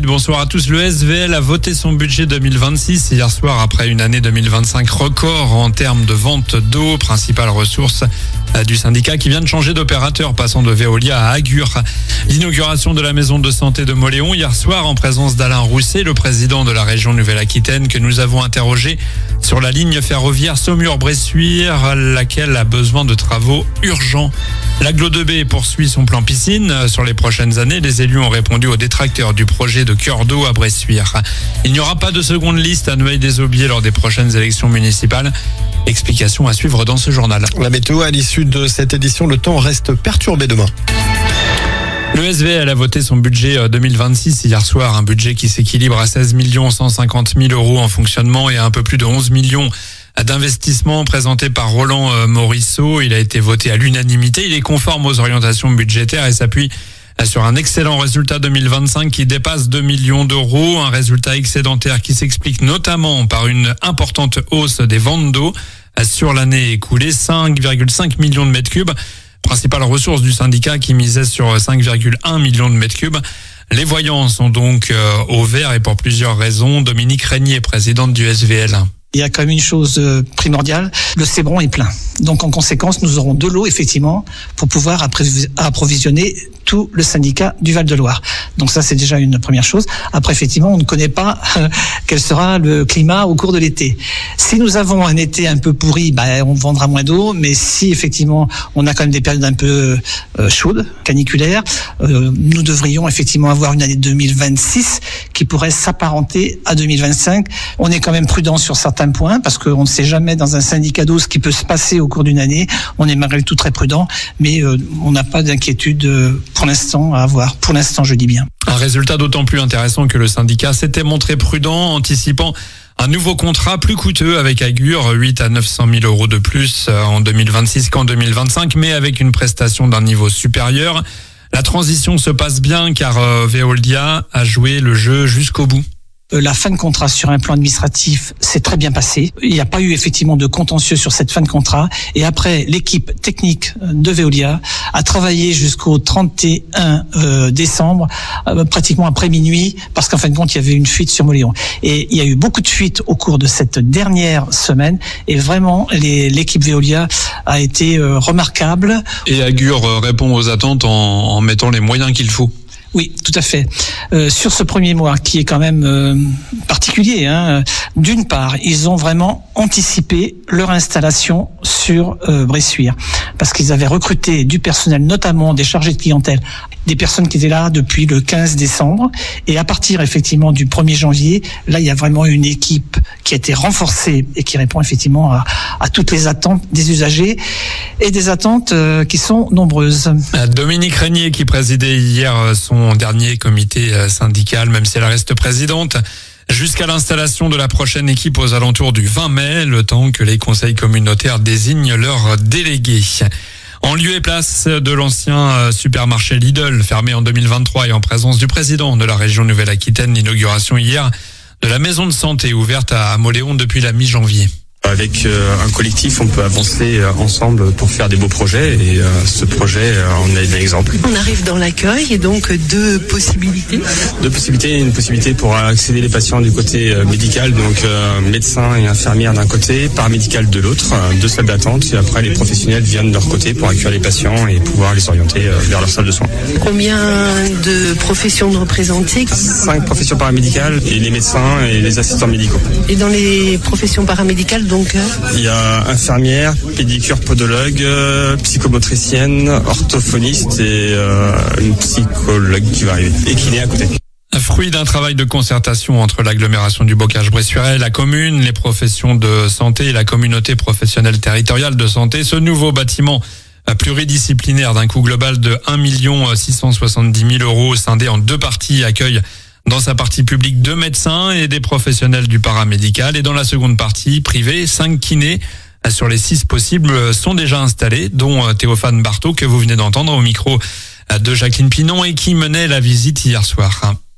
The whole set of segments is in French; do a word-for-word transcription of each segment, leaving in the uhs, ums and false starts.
bonsoir à tous. Le S V L a voté son budget deux mille vingt-six hier soir après une année deux mille vingt-cinq record en termes de vente d'eau, principale ressource du syndicat qui vient de changer d'opérateur, passant de Veolia à Agur. L'inauguration de la maison de santé de Mauléon hier soir en présence d'Alain Rousset, le président de la région Nouvelle-Aquitaine que nous avons interrogé sur la ligne ferroviaire Saumur-Bressuire, laquelle a besoin de travaux urgents. L'Agglo deux B poursuit son plan piscine. Sur les prochaines années, les élus ont répondu aux détracteurs du projet de cœur d'eau à Bressuire. Il n'y aura pas de seconde liste à Noailles-des-Aubiers lors des prochaines élections municipales. Explication à suivre dans ce journal. La météo, à l'issue de cette édition, le temps reste perturbé demain. Le S V L a voté son budget deux mille vingt-six hier soir, un budget qui s'équilibre à seize millions cent cinquante mille euros en fonctionnement et à un peu plus de onze millions d'investissement présenté par Roland Morisseau. Il a été voté à l'unanimité. Il est conforme aux orientations budgétaires et s'appuie sur un excellent résultat deux mille vingt-cinq qui dépasse deux millions d'euros. Un résultat excédentaire qui s'explique notamment par une importante hausse des ventes d'eau sur l'année écoulée, cinq virgule cinq millions de mètres cubes. Principale ressource du syndicat qui misait sur cinq virgule un millions de mètres cubes. Les voyants sont donc au vert et pour plusieurs raisons. Dominique Régnier, présidente du S V L. Il y a quand même une chose primordiale, le Cébron est plein. Donc en conséquence, nous aurons de l'eau effectivement pour pouvoir approvisionner tout le syndicat du Val-de-Loire. Donc ça, c'est déjà une première chose. Après, effectivement, on ne connaît pas euh, quel sera le climat au cours de l'été. Si nous avons un été un peu pourri, bah, on vendra moins d'eau. Mais si effectivement, on a quand même des périodes un peu euh, chaudes, caniculaires, euh, nous devrions effectivement avoir une année deux mille vingt-six qui pourrait s'apparenter à deux mille vingt-cinq. On est quand même prudent sur certains points parce qu'on ne sait jamais dans un syndicat d'eau ce qui peut se passer au cours d'une année. On est malgré tout très prudent, mais euh, on n'a pas d'inquiétude euh, pour l'instant à avoir. Pour l'instant, je dis bien. Un résultat d'autant plus intéressant que le syndicat s'était montré prudent, anticipant un nouveau contrat plus coûteux avec Agur, huit à neuf cent mille euros de plus en deux mille vingt-six qu'en deux mille vingt-cinq, mais avec une prestation d'un niveau supérieur. La transition se passe bien car Veolia a joué le jeu jusqu'au bout. La fin de contrat sur un plan administratif s'est très bien passée. Il n'y a pas eu effectivement de contentieux sur cette fin de contrat. Et après, l'équipe technique de Veolia a travaillé jusqu'au trente et un euh, décembre, euh, pratiquement après minuit, parce qu'en fin de compte, il y avait une fuite sur Mauléon. Et il y a eu beaucoup de fuites au cours de cette dernière semaine. Et vraiment, les, l'équipe Veolia a été euh, remarquable. Et Agur répond aux attentes en, en mettant les moyens qu'il faut. Oui, tout à fait. Euh, sur ce premier mois, qui est quand même euh, particulier, hein, d'une part, ils ont vraiment anticipé leur installation sur euh, Bressuire, parce qu'ils avaient recruté du personnel, notamment des chargés de clientèle, des personnes qui étaient là depuis le quinze décembre, et à partir effectivement du premier janvier, là, il y a vraiment une équipe qui a été renforcée et qui répond effectivement à, à toutes les attentes des usagers et des attentes euh, qui sont nombreuses. Dominique Régnier qui présidait hier son dernier comité syndical, même si elle reste présidente, jusqu'à l'installation de la prochaine équipe aux alentours du vingt mai, le temps que les conseils communautaires désignent leurs délégués. En lieu et place de l'ancien supermarché Lidl, fermé en deux mille vingt-trois et en présence du président de la région Nouvelle-Aquitaine, l'inauguration hier de la maison de santé ouverte à Mauléon depuis la mi-janvier. Avec euh, un collectif, on peut avancer euh, ensemble pour faire des beaux projets et euh, ce projet, euh, on a un exemple. On arrive dans l'accueil et donc deux possibilités. Deux possibilités, une possibilité pour accéder les patients du côté euh, médical, donc euh, médecins et infirmières d'un côté, paramédical de l'autre, euh, deux salles d'attente et après les professionnels viennent de leur côté pour accueillir les patients et pouvoir les orienter euh, vers leur salle de soins. Combien de professions de représenter? Cinq professions paramédicales et les médecins et les assistants médicaux. Et dans les professions paramédicales, donc il y a infirmière, pédicure, podologue, euh, psychomotricienne, orthophoniste et euh, une psychologue qui va arriver et qui est à côté. Fruit d'un travail de concertation entre l'agglomération du Bocage-Bressuire, la commune, les professions de santé et la communauté professionnelle territoriale de santé, ce nouveau bâtiment pluridisciplinaire d'un coût global de un million six cent soixante-dix mille euros scindé en deux parties accueille dans sa partie publique deux médecins et des professionnels du paramédical et dans la seconde partie privée, cinq kinés sur les six possibles sont déjà installés, dont Théophane Barthaud que vous venez d'entendre au micro de Jacqueline Pinon et qui menait la visite hier soir.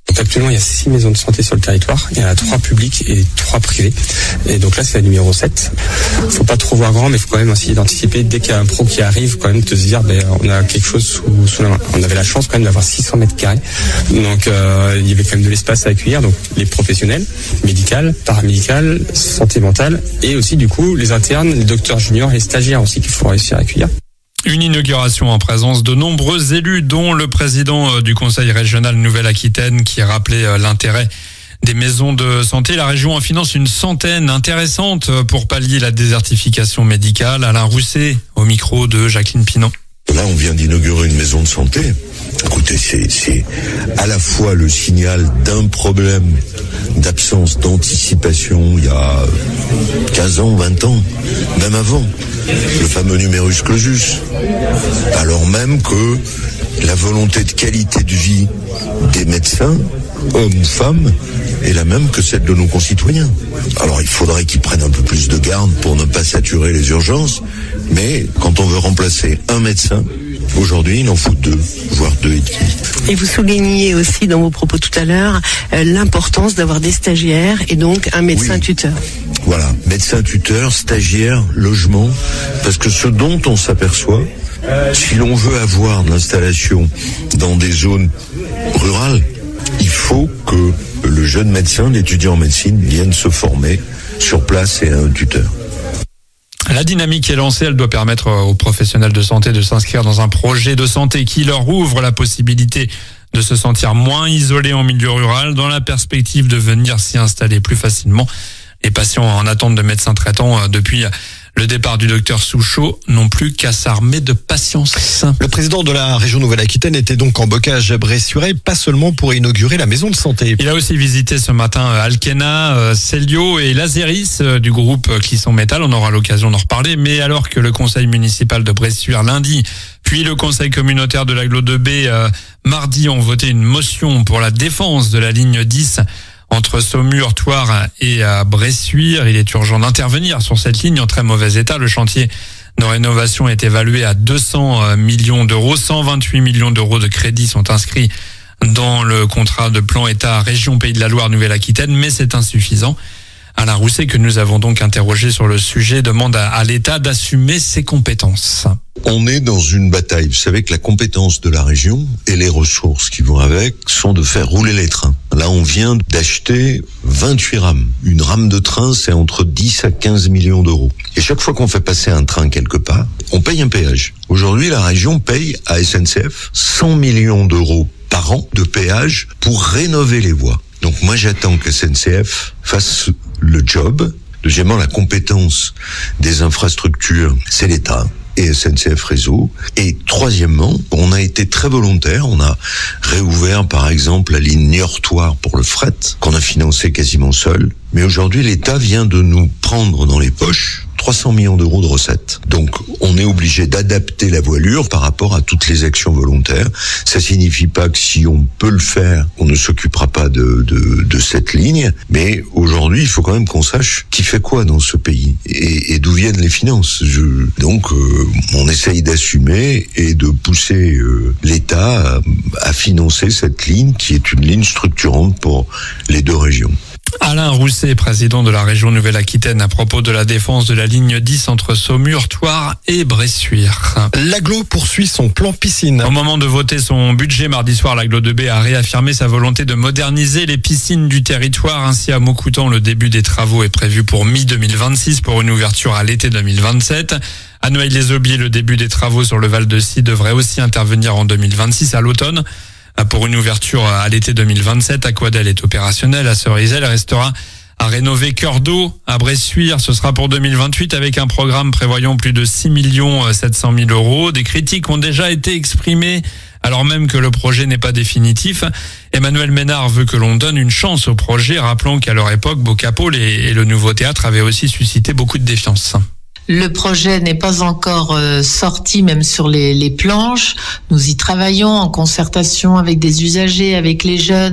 Donc actuellement, il y a six maisons de santé sur le territoire. Il y en a trois publiques et trois privées. Et donc là, c'est la numéro sept. Faut pas trop voir grand, mais il faut quand même aussi d'anticiper. Dès qu'il y a un pro qui arrive, quand même te se dire, ben, on a quelque chose sous, sous la main. On avait la chance quand même d'avoir six cents mètres carrés. Donc euh, il y avait quand même de l'espace à accueillir. Donc les professionnels, médicales, paramédicales, santé mentale, et aussi du coup les internes, les docteurs juniors et les stagiaires aussi qu'il faut réussir à accueillir. Une inauguration en présence de nombreux élus, dont le président du Conseil régional Nouvelle-Aquitaine, qui a rappelé l'intérêt des maisons de santé. La région en finance une centaine intéressantes pour pallier la désertification médicale. Alain Rousset, au micro de Jacqueline Pinon. Là, on vient d'inaugurer une maison de santé. Écoutez, c'est, c'est à la fois le signal d'un problème d'absence d'anticipation il y a quinze ans, vingt ans, même avant, le fameux numerus clausus. Alors même que la volonté de qualité de vie des médecins, hommes ou femmes, est la même que celle de nos concitoyens. Alors il faudrait qu'ils prennent un peu plus de garde pour ne pas saturer les urgences, mais quand on veut remplacer un médecin, aujourd'hui, il en faut deux, voire deux et demi. Et vous soulignez aussi dans vos propos tout à l'heure euh, l'importance d'avoir des stagiaires et donc un médecin oui. tuteur. Voilà, médecin tuteur, stagiaire, logement, parce que ce dont on s'aperçoit, si l'on veut avoir de l'installation dans des zones rurales, il faut que le jeune médecin, l'étudiant en médecine, vienne se former sur place et à un tuteur. La dynamique est lancée, elle doit permettre aux professionnels de santé de s'inscrire dans un projet de santé qui leur ouvre la possibilité de se sentir moins isolés en milieu rural, dans la perspective de venir s'y installer plus facilement. Les patients en attente de médecins traitants depuis le départ du docteur Souchot n'ont plus qu'à s'armer de patience. Le président de la région Nouvelle-Aquitaine était donc en bocage à Bressuire, pas seulement pour inaugurer la maison de santé. Il a aussi visité ce matin Alkena, Cellio et Lazeris du groupe Clisson Métal. On aura l'occasion d'en reparler. Mais alors que le conseil municipal de Bressuire lundi, puis le conseil communautaire de l'Agglo deux B euh, mardi ont voté une motion pour la défense de la ligne dix entre Saumur, Thouars et à Bressuire, il est urgent d'intervenir sur cette ligne en très mauvais état. Le chantier de rénovation est évalué à deux cents millions d'euros. cent vingt-huit millions d'euros de crédits sont inscrits dans le contrat de plan État région Pays de la Loire Nouvelle-Aquitaine, mais c'est insuffisant. Alain Rousset, que nous avons donc interrogé sur le sujet, demande à, à l'État d'assumer ses compétences. On est dans une bataille. Vous savez que la compétence de la région et les ressources qui vont avec sont de faire rouler les trains. Là, on vient d'acheter vingt-huit rames. Une rame de train, c'est entre dix à quinze millions d'euros. Et chaque fois qu'on fait passer un train quelque part, on paye un péage. Aujourd'hui, la région paye à S N C F cent millions d'euros par an de péage pour rénover les voies. Donc moi, j'attends que S N C F fasse le job. Deuxièmement, la compétence des infrastructures, c'est l'État et S N C F Réseau. Et troisièmement, on a été très volontaire. On a réouvert, par exemple, la ligne Niort-Thouars pour le fret, qu'on a financé quasiment seul. Mais aujourd'hui, l'État vient de nous prendre dans les poches trois cents millions d'euros de recettes. Donc, on est obligé d'adapter la voilure par rapport à toutes les actions volontaires. Ça signifie pas que si on peut le faire, on ne s'occupera pas de, de, de cette ligne. Mais aujourd'hui, il faut quand même qu'on sache qui fait quoi dans ce pays et, et d'où viennent les finances. Je, donc, euh, on essaye d'assumer et de pousser euh, l'État à, à financer cette ligne qui est une ligne structurante pour les deux régions. Alain Rousset, président de la région Nouvelle-Aquitaine, à propos de la défense de la ligne dix entre Saumur, Thouars et Bressuire. L'Agglo poursuit son plan piscine. Au moment de voter son budget mardi soir, l'Agglo deux B a réaffirmé sa volonté de moderniser les piscines du territoire. Ainsi, à Maucoutan, le début des travaux est prévu pour mi deux mille vingt-six pour une ouverture à l'été deux mille vingt-sept. À Noailles-les-Aubiers, le début des travaux sur le Val-de-Scie devrait aussi intervenir en deux mille vingt-six à l'automne. Pour une ouverture à l'été deux mille vingt-sept, Aquadel est opérationnel. À Cerisay, restera à rénover Cœur d'eau à Bressuire. Ce sera pour deux mille vingt-huit avec un programme prévoyant plus de six millions sept cent mille euros. Des critiques ont déjà été exprimées alors même que le projet n'est pas définitif. Emmanuel Ménard veut que l'on donne une chance au projet, rappelant qu'à leur époque, Bocapole et le Nouveau Théâtre avaient aussi suscité beaucoup de défiance. Le projet n'est pas encore euh, sorti, même sur les, les planches. Nous y travaillons en concertation avec des usagers, avec les jeunes,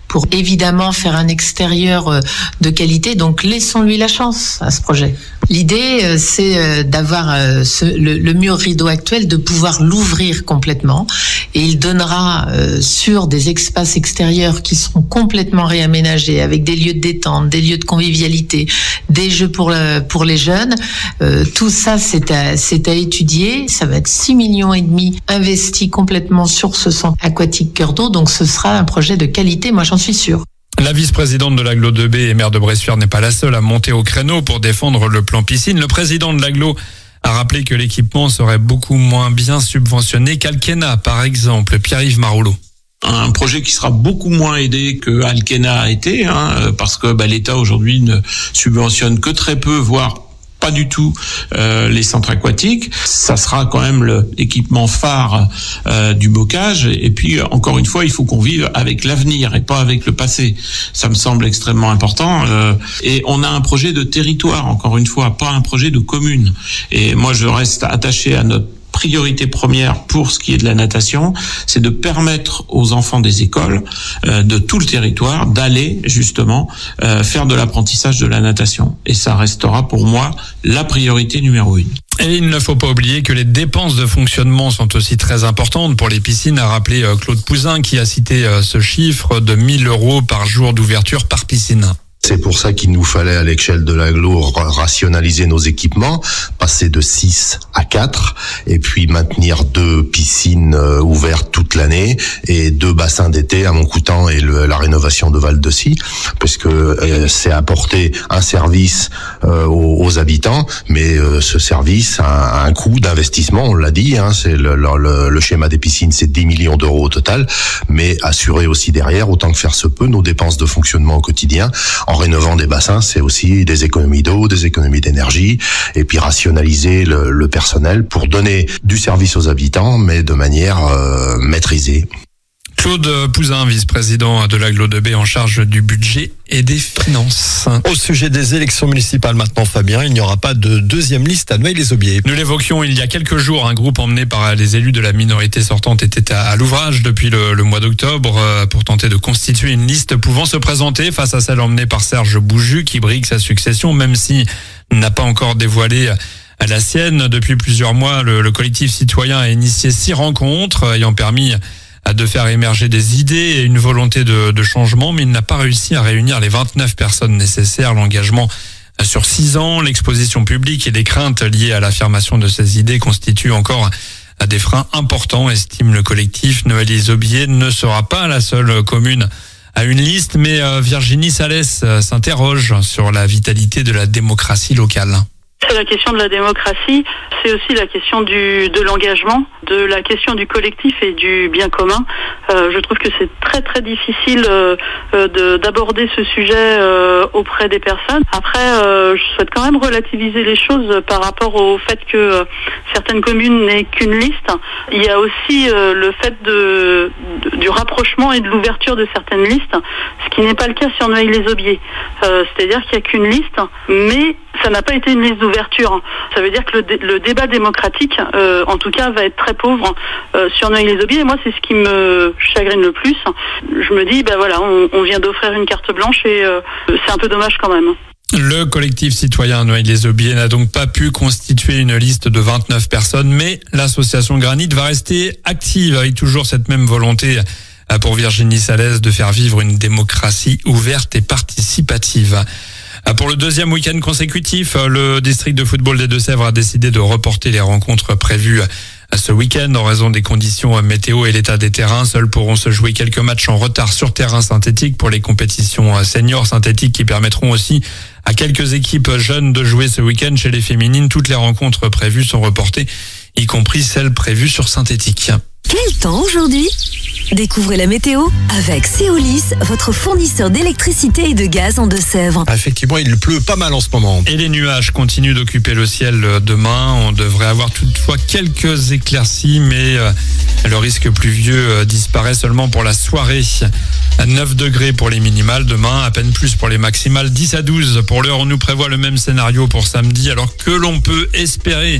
pour évidemment faire un extérieur de qualité. Donc laissons-lui la chance à ce projet. L'idée, c'est d'avoir ce, le, le mur rideau actuel, de pouvoir l'ouvrir complètement, et il donnera euh, sur des espaces extérieurs qui seront complètement réaménagés, avec des lieux de détente, des lieux de convivialité, des jeux pour le, pour les jeunes. Euh, tout ça, c'est à, c'est à étudier. Ça va être six millions et demi investis complètement sur ce centre aquatique Cœur d'eau, donc ce sera un projet de qualité, moi j'en suis sûre. La vice-présidente de l'Agglo deux B et maire de Bressuire n'est pas la seule à monter au créneau pour défendre le plan piscine. Le président de l'Agglo a rappelé que l'équipement serait beaucoup moins bien subventionné qu'Alkena, par exemple. Pierre-Yves Maroulot. Un projet qui sera beaucoup moins aidé que Alkena a été, hein, parce que bah, l'État aujourd'hui ne subventionne que très peu, voire pas du tout euh, les centres aquatiques. Ça sera quand même le, l'équipement phare euh, du bocage. Et puis, encore une fois, il faut qu'on vive avec l'avenir et pas avec le passé. Ça me semble extrêmement important. Euh, et on a un projet de territoire, encore une fois, pas un projet de commune. Et moi, je reste attaché à notre priorité première pour ce qui est de la natation, c'est de permettre aux enfants des écoles euh, de tout le territoire d'aller justement euh, faire de l'apprentissage de la natation. Et ça restera pour moi la priorité numéro une. Et il ne faut pas oublier que les dépenses de fonctionnement sont aussi très importantes pour les piscines, a rappelé Claude Pouzin, qui a cité ce chiffre de mille euros par jour d'ouverture par piscine. C'est pour ça qu'il nous fallait, à l'échelle de l'Agglo, rationaliser nos équipements, passer de six à quatre, et puis maintenir deux piscines euh, ouvertes toute l'année, et deux bassins d'été à Montcoutan et le, la rénovation de Val-de-Scie, parce que euh, c'est apporter un service euh, aux, aux habitants, mais euh, ce service a un coût d'investissement, on l'a dit, hein, c'est le, le, le schéma des piscines, c'est dix millions d'euros au total, mais assurer aussi derrière, autant que faire se peut, nos dépenses de fonctionnement au quotidien. En rénovant des bassins, c'est aussi des économies d'eau, des économies d'énergie, et puis rationaliser le, le personnel pour donner du service aux habitants, mais de manière euh, maîtrisée. Claude Pouzin, vice-président de l'Agglo deux B en charge du budget et des finances. Au sujet des élections municipales maintenant, Fabien, il n'y aura pas de deuxième liste à Noailles-les-Aubiers. Nous l'évoquions il y a quelques jours, un groupe emmené par les élus de la minorité sortante était à, à l'ouvrage depuis le, le mois d'octobre pour tenter de constituer une liste pouvant se présenter face à celle emmenée par Serge Bouju qui brigue sa succession, même si n'a pas encore dévoilé à la sienne. Depuis plusieurs mois, le, le collectif citoyen a initié six rencontres ayant permis de faire émerger des idées et une volonté de, de changement, mais il n'a pas réussi à réunir les vingt-neuf personnes nécessaires. L'engagement sur six ans, l'exposition publique et les craintes liées à l'affirmation de ces idées constituent encore des freins importants, estime le collectif. Noailles-les-Aubiers ne sera pas la seule commune à une liste, mais Virginie Salès s'interroge sur la vitalité de la démocratie locale. C'est la question de la démocratie, c'est aussi la question du, de l'engagement, de la question du collectif et du bien commun. Euh, je trouve que c'est très très difficile euh, de, d'aborder ce sujet euh, auprès des personnes. Après, euh, je souhaite quand même relativiser les choses par rapport au fait que euh, certaines communes n'aient qu'une liste. Il y a aussi euh, le fait de, de, du rapprochement et de l'ouverture de certaines listes, ce qui n'est pas le cas sur Noailles-les-Aubiers. Euh, c'est-à-dire qu'il n'y a qu'une liste, mais ça n'a pas été une liste d'ouverture. Ça veut dire que le, dé- le débat démocratique, euh, en tout cas, va être très pauvre euh, sur Noailles-les-Aubiers. Et moi, c'est ce qui me chagrine le plus. Je me dis, ben voilà, on, on vient d'offrir une carte blanche et euh, c'est un peu dommage quand même. Le collectif citoyen Noailles-les-Aubiers n'a donc pas pu constituer une liste de vingt-neuf personnes, mais l'association Granit va rester active avec toujours cette même volonté pour Virginie Salès de faire vivre une démocratie ouverte et participative. Pour le deuxième week-end consécutif, le district de football des Deux-Sèvres a décidé de reporter les rencontres prévues ce week-end en raison des conditions météo et l'état des terrains. Seuls pourront se jouer quelques matchs en retard sur terrain synthétique pour les compétitions seniors synthétiques qui permettront aussi à quelques équipes jeunes de jouer ce week-end. Chez les féminines, toutes les rencontres prévues sont reportées, y compris celles prévues sur synthétique. Quel temps aujourd'hui ? Découvrez la météo avec Céolis, votre fournisseur d'électricité et de gaz en Deux-Sèvres. Ah, effectivement, il pleut pas mal en ce moment. Et les nuages continuent d'occuper le ciel demain. On devrait avoir toutefois quelques éclaircies, mais le risque pluvieux disparaît seulement pour la soirée. neuf degrés pour les minimales demain, à peine plus pour les maximales, dix à douze. Pour l'heure, on nous prévoit le même scénario pour samedi, alors que l'on peut espérer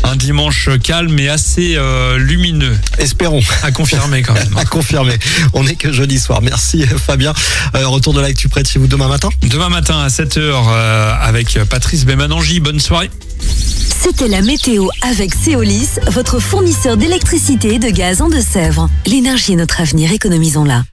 Un dimanche calme et assez euh, lumineux. Espérons. À confirmer quand même. À confirmer. On n'est que jeudi soir. Merci Fabien. Euh, retour de l'actu près de chez vous demain matin. Demain matin à sept heures euh, avec Patrice Bémanangi. Bonne soirée. C'était la météo avec Céolis, votre fournisseur d'électricité et de gaz en Deux-Sèvres. L'énergie est notre avenir, économisons-la.